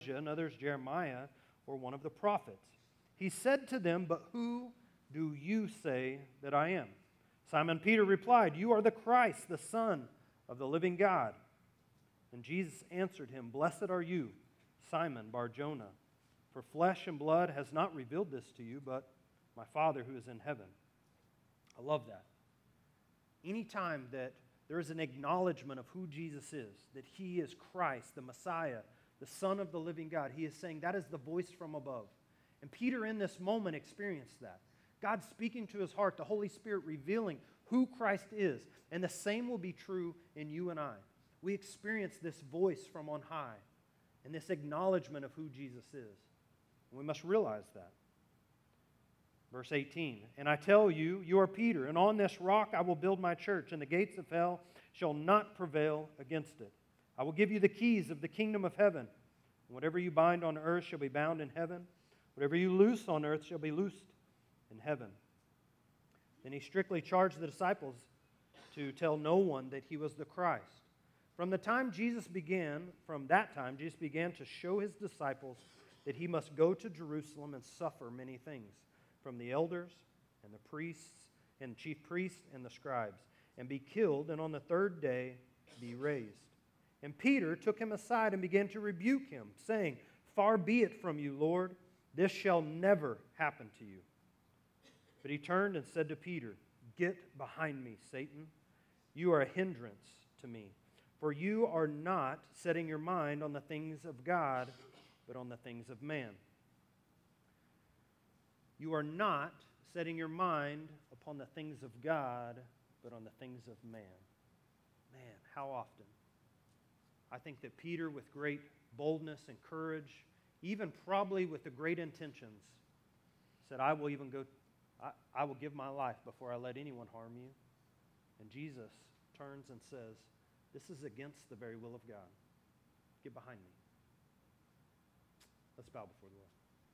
and others Jeremiah or one of the prophets. He said to them, "But who do you say that I am?" Simon Peter replied, "You are the Christ, the Son of the living God." And Jesus answered him, "Blessed are you, Simon Bar-Jonah, for flesh and blood has not revealed this to you, but my Father who is in heaven." I love that. Anytime that there is an acknowledgement of who Jesus is, that He is Christ, the Messiah, the Son of the living God, He is saying that is the voice from above. And Peter in this moment experienced that. God speaking to his heart, the Holy Spirit revealing who Christ is. And the same will be true in you and I. We experience this voice from on high and this acknowledgement of who Jesus is. And we must realize that. Verse 18, "And I tell you, you are Peter, and on this rock I will build my church, and the gates of hell shall not prevail against it. I will give you the keys of the kingdom of heaven. And whatever you bind on earth shall be bound in heaven. Whatever you loose on earth shall be loosed in heaven." Then he strictly charged the disciples to tell no one that he was the Christ. From that time, Jesus began to show his disciples that he must go to Jerusalem and suffer many things from the elders and the priests and chief priests and the scribes, and be killed, and on the third day be raised. And Peter took him aside and began to rebuke him, saying, "Far be it from you, Lord, this shall never happen to you." But he turned and said to Peter, "Get behind me, Satan. You are a hindrance to me, for you are not setting your mind on the things of God, but on the things of man." You are not setting your mind upon the things of God, but on the things of man. Man, how often? I think that Peter, with great boldness and courage, even probably with the great intentions, said, I will give my life before I let anyone harm you. And Jesus turns and says, this is against the very will of God. Get behind me. Let's bow before the Lord.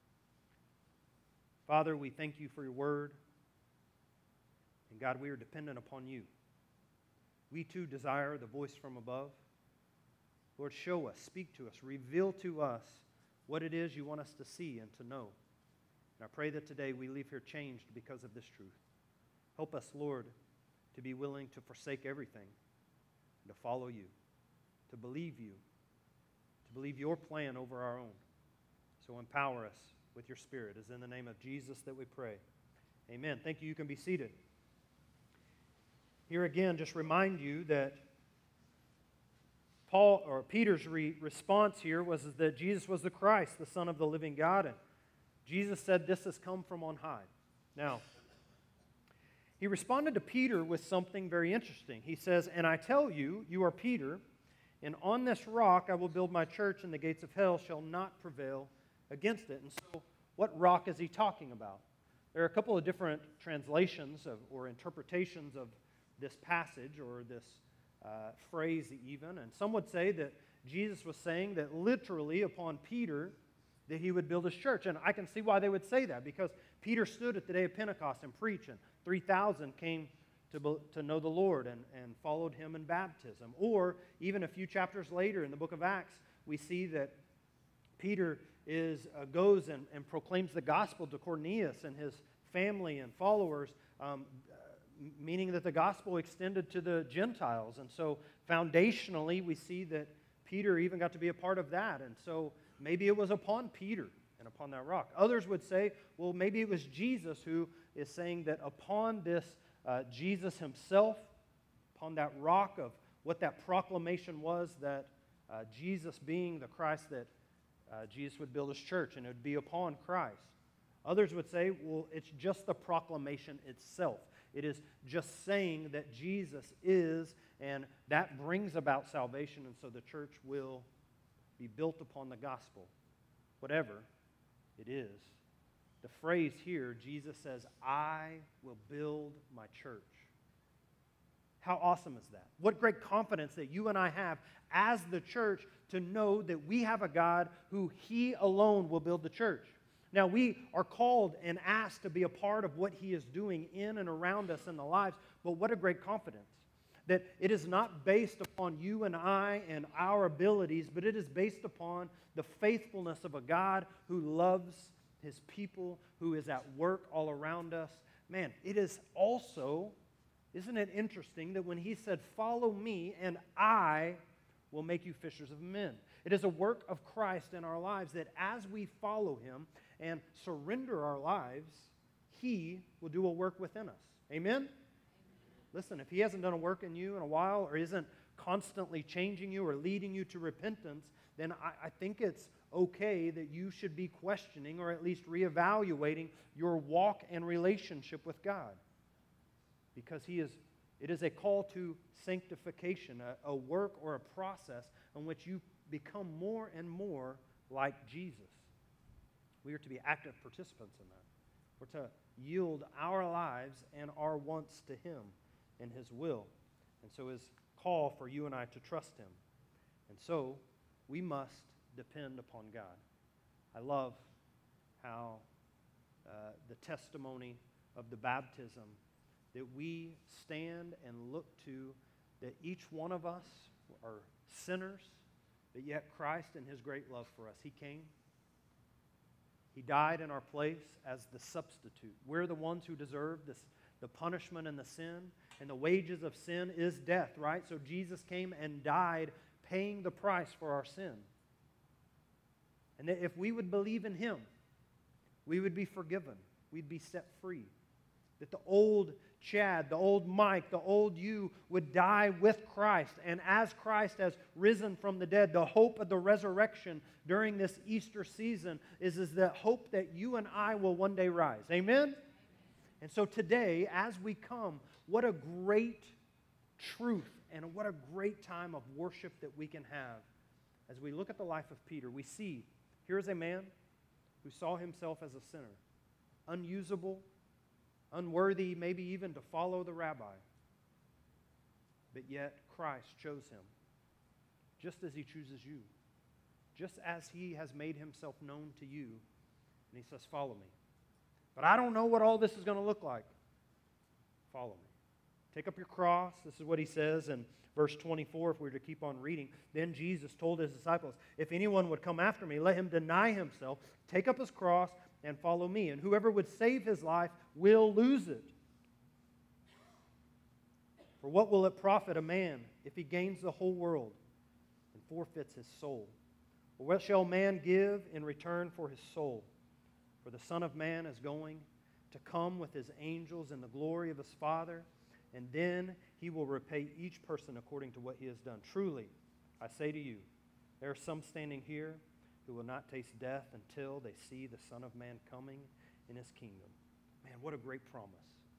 Father, we thank you for your word. And God, we are dependent upon you. We too desire the voice from above. Lord, show us, speak to us, reveal to us what it is you want us to see and to know. And I pray that today we leave here changed because of this truth. Help us, Lord, to be willing to forsake everything and to follow you, to believe your plan over our own. So empower us with your Spirit. It's in the name of Jesus that we pray. Amen. Thank you. You can be seated. Here again, just remind you that Peter's response here was that Jesus was the Christ, the Son of the living God, and Jesus said, "This has come from on high." Now, he responded to Peter with something very interesting. He says, "And I tell you, you are Peter, and on this rock I will build my church, and the gates of hell shall not prevail against it." And so, what rock is he talking about? There are a couple of different translations or interpretations of this passage or this phrase even. And some would say that Jesus was saying that literally upon Peter that he would build his church. And I can see why they would say that, because Peter stood at the day of Pentecost and preached, and 3,000 came to know the Lord and followed him in baptism. Or even a few chapters later in the book of Acts, we see that Peter goes and proclaims the gospel to Cornelius and his family and followers, meaning that the gospel extended to the Gentiles. And so foundationally, we see that Peter even got to be a part of that. And so maybe it was upon Peter and upon that rock. Others would say, well, maybe it was Jesus who is saying that upon this Jesus himself, upon that rock of what that proclamation was, that Jesus being the Christ, that Jesus would build his church, and it would be upon Christ. Others would say, well, it's just the proclamation itself. It is just saying that Jesus is, and that brings about salvation, and so the church will be built upon the gospel. Whatever it is, the phrase here, Jesus says, I will build my church. How awesome is that? What great confidence that you and I have as the church to know that we have a God who He alone will build the church. Now, we are called and asked to be a part of what He is doing in and around us in the lives, but what a great confidence That it is not based upon you and I and our abilities, but it is based upon the faithfulness of a God who loves His people, who is at work all around us. Man, it is also, isn't it interesting that when He said, "Follow me and I will make you fishers of men." It is a work of Christ in our lives that as we follow Him and surrender our lives, He will do a work within us. Amen? Listen, if He hasn't done a work in you in a while or isn't constantly changing you or leading you to repentance, then I think it's okay that you should be questioning or at least reevaluating your walk and relationship with God. Because it is a call to sanctification, a work or a process in which you become more and more like Jesus. We are to be active participants in that. We're to yield our lives and our wants to Him and His will. And so His call for you and I to trust Him. And so we must depend upon God. I love how the testimony of the baptism that we stand and look to, that each one of us are sinners, but yet Christ in His great love for us, He came. He died in our place as the substitute. We're the ones who deserve the punishment and the sin, and the wages of sin is death, right? So Jesus came and died, paying the price for our sin. And that if we would believe in Him, we would be forgiven. We'd be set free. That the old Chad, the old Mike, the old you would die with Christ. And as Christ has risen from the dead, the hope of the resurrection during this Easter season is the hope that you and I will one day rise. Amen? And so today, as we come, what a great truth and what a great time of worship that we can have. As we look at the life of Peter, we see here's a man who saw himself as a sinner, unusable, unworthy maybe even to follow the rabbi. But yet Christ chose him, just as He chooses you, just as He has made Himself known to you. And He says, "Follow me." But I don't know what all this is going to look like. Follow me. Take up your cross. This is what He says in verse 24, if we were to keep on reading. Then Jesus told His disciples, "If anyone would come after me, let him deny himself, take up his cross, and follow me. And whoever would save his life will lose it. For what will it profit a man if he gains the whole world and forfeits his soul? Or what shall man give in return for his soul? For the Son of Man is going to come with His angels in the glory of His Father, and then He will repay each person according to what he has done. Truly, I say to you, there are some standing here who will not taste death until they see the Son of Man coming in His kingdom." Man, what a great promise.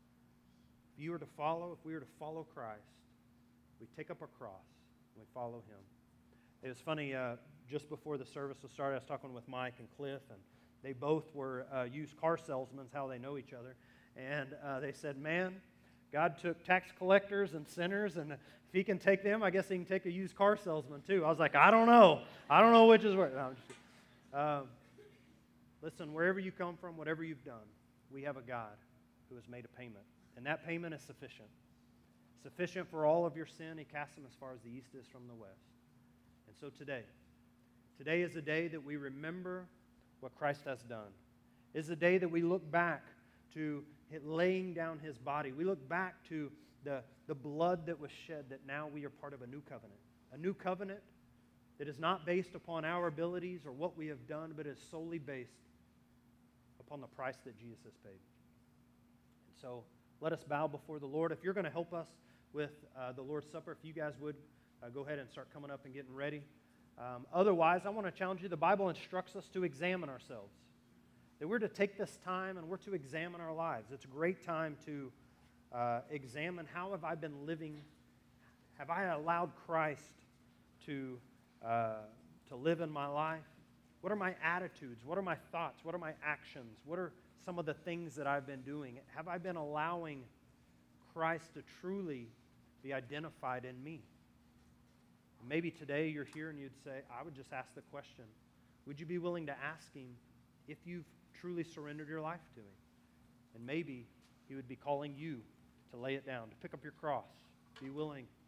If we were to follow Christ, we take up our cross and we follow Him. It was funny, just before the service was started, I was talking with Mike and Cliff, and they both were used car salesmen, how they know each other. And they said, "Man, God took tax collectors and sinners, and if He can take them, I guess He can take a used car salesman too." I was like, I don't know. I don't know which is worse. No, listen, wherever you come from, whatever you've done, we have a God who has made a payment. And that payment is sufficient. Sufficient for all of your sin. He casts them as far as the east is from the west. And so today is a day that we remember what Christ has done. It is a day that we look back to laying down His body. We look back to the blood that was shed, that now we are part of a new covenant. A new covenant that is not based upon our abilities or what we have done, but is solely based upon the price that Jesus has paid. And so let us bow before the Lord. If you're going to help us with the Lord's Supper, if you guys would go ahead and start coming up and getting ready. Otherwise, I want to challenge you. The Bible instructs us to examine ourselves. That we're to take this time and we're to examine our lives. It's a great time to examine, how have I been living? Have I allowed Christ to live in my life? What are my attitudes? What are my thoughts? What are my actions? What are some of the things that I've been doing? Have I been allowing Christ to truly be identified in me? Maybe today you're here and you'd say, I would just ask the question, would you be willing to ask Him if you've truly surrendered your life to Him? And maybe He would be calling you to lay it down, to pick up your cross, be willing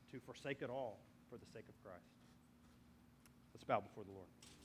to forsake it all for the sake of Christ. Let's bow before the Lord.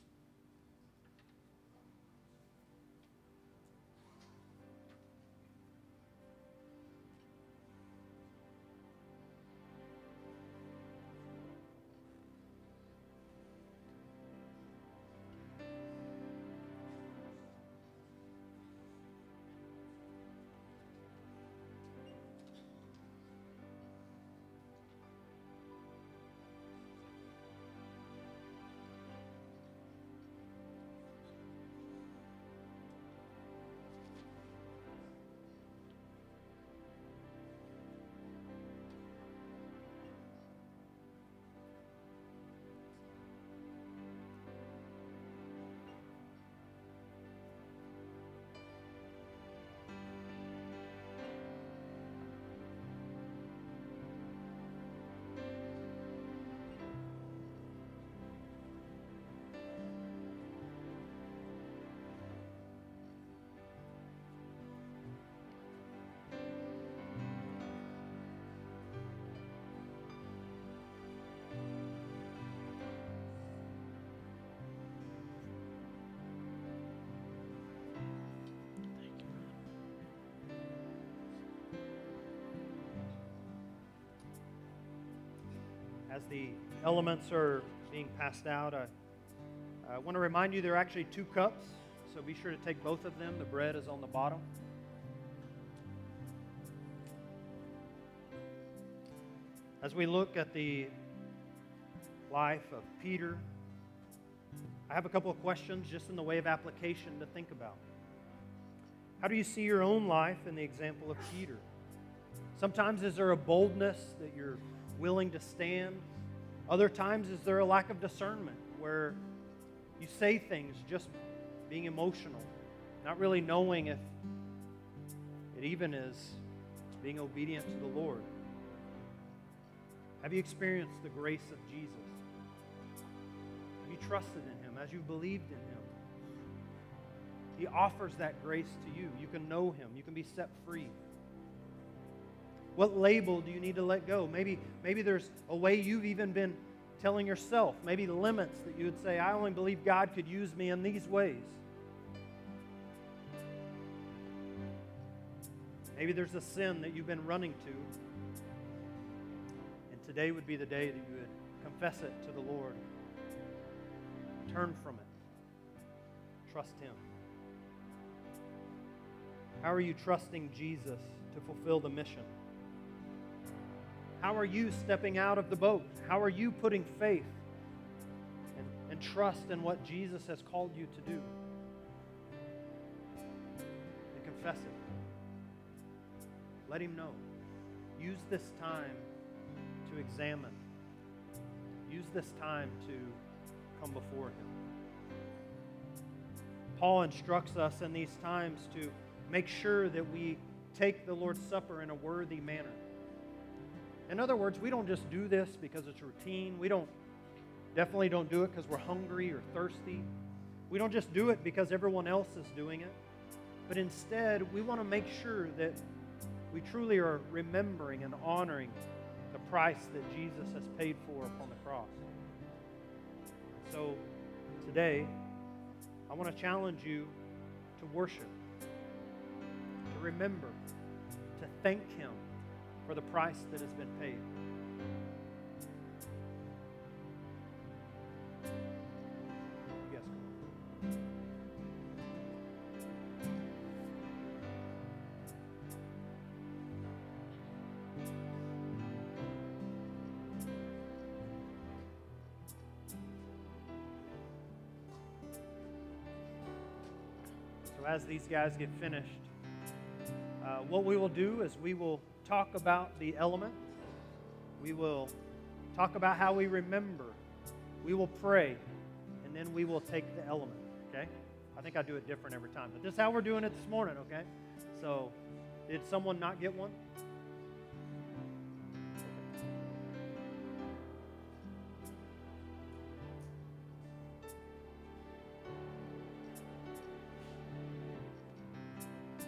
As the elements are being passed out, I want to remind you there are actually 2 cups, so be sure to take both of them. The bread is on the bottom. As we look at the life of Peter, I have a couple of questions just in the way of application to think about. How do you see your own life in the example of Peter? Sometimes is there a boldness that you're willing to stand? Other times is there a lack of discernment where you say things just being emotional, not really knowing if it even is being obedient to the Lord? Have you experienced the grace of Jesus? Have you trusted in Him as you believed in Him? He offers that grace to you. You can know Him. You can be set free. What label do you need to let go? Maybe there's a way you've even been telling yourself, maybe limits that you would say, I only believe God could use me in these ways. Maybe there's a sin that you've been running to, and today would be the day that you would confess it to the Lord. Turn from it. Trust Him. How are you trusting Jesus to fulfill the mission? How are you stepping out of the boat? How are you putting faith and trust in what Jesus has called you to do? And confess it. Let Him know. Use this time to examine. Use this time to come before Him. Paul instructs us in these times to make sure that we take the Lord's Supper in a worthy manner. In other words, we don't just do this because it's routine. We definitely don't do it because we're hungry or thirsty. We don't just do it because everyone else is doing it. But instead, we want to make sure that we truly are remembering and honoring the price that Jesus has paid for upon the cross. So today, I want to challenge you to worship, to remember, to thank Him for the price that has been paid. Yes, go on. So as these guys get finished, what we will do is we will talk about the element. We will talk about how we remember. We will pray, and then we will take the element, okay? I think I do it different every time, but this is how we're doing it this morning, okay? So, did someone not get one?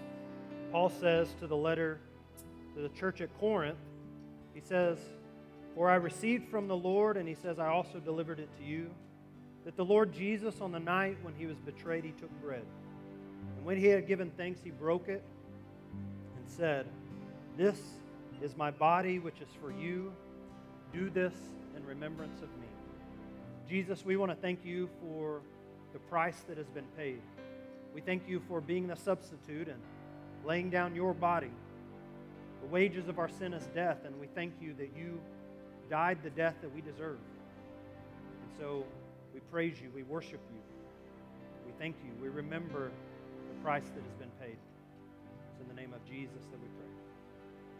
Paul says to the letter to the church at Corinth, he says, For I received from the Lord, and he says, I also delivered it to you, that the Lord Jesus, on the night when he was betrayed, he took bread. And when he had given thanks, he broke it and said, This is my body, which is for you. Do this in remembrance of me. Jesus, we want to thank you for the price that has been paid. We thank you for being the substitute and laying down your body. The wages of our sin is death, and we thank you that you died the death that we deserve. And so we praise you, we worship you, we thank you, we remember the price that has been paid. It's in the name of Jesus that we pray.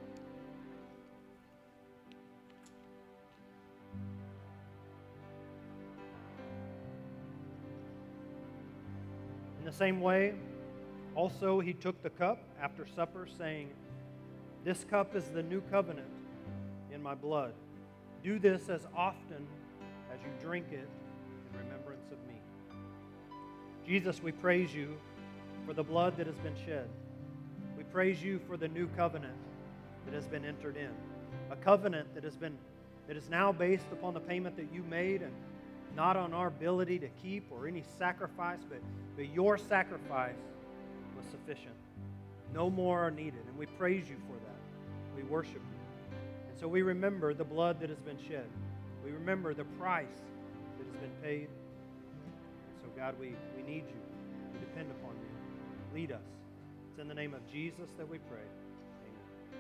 In the same way, also he took the cup after supper, saying, This cup is the new covenant in my blood. Do this as often as you drink it in remembrance of me. Jesus, we praise you for the blood that has been shed. We praise you for the new covenant that has been entered in. A covenant that is now based upon the payment that you made, and not on our ability to keep or any sacrifice, but your sacrifice was sufficient. No more are needed, and we praise you for that. We worship you. And so we remember the blood that has been shed. We remember the price that has been paid. So God, we need you. We depend upon you. Lead us. It's in the name of Jesus that we pray. Amen.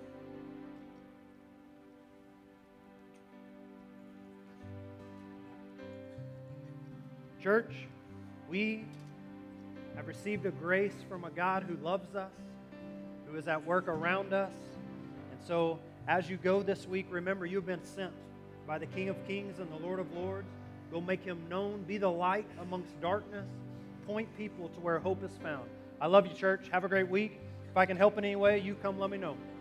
Church, we have received a grace from a God who loves us, who is at work around us. And so as you go this week, remember you've been sent by the King of Kings and the Lord of Lords. Go make him known. Be the light amongst darkness. Point people to where hope is found. I love you, church. Have a great week. If I can help in any way, you come let me know.